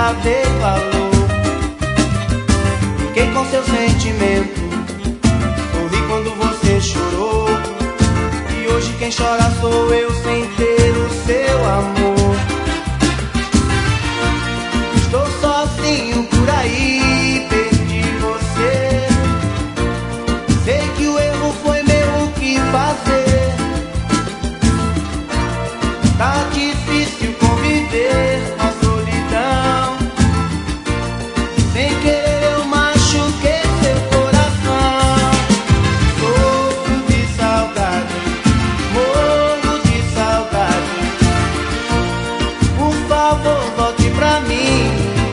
nunca dei valor. Fiquei com seu sentimento, sorri quando você chorou. E hoje quem chora sou eu sem ter o seu amor. Estou sozinho por aí, perdi você. Sei que o erro foi meu, o que fazer? Tá difícil conviver com a solidão. Sem querer eu machuquei seu coração. Sofro de saudade, morro de saudade. Por favor, volte pra mim.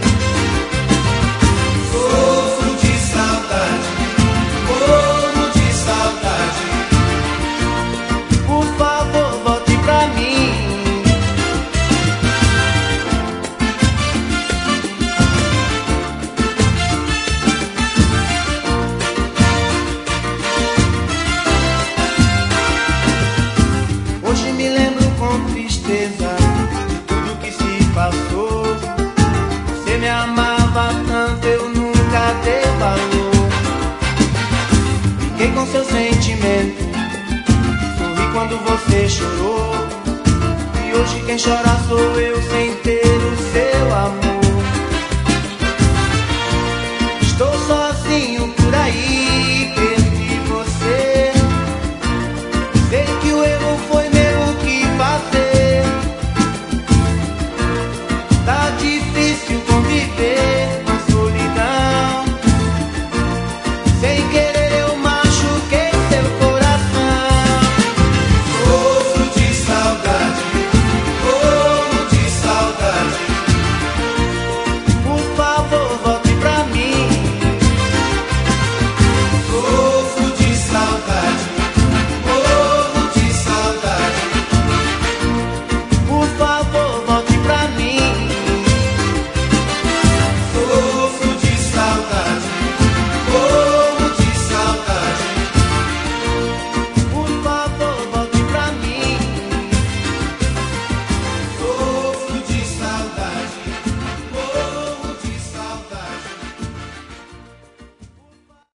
Sofro de saudade, morro de saudade. Por favor, volte pra mim. Hoje me lembro com tristeza de tudo que se passou. Você me amava tanto, eu nunca dei valor. Fiquei com seu sentimento, sorri quando você chorou. E hoje quem chora sou eu sem ter o seu amor.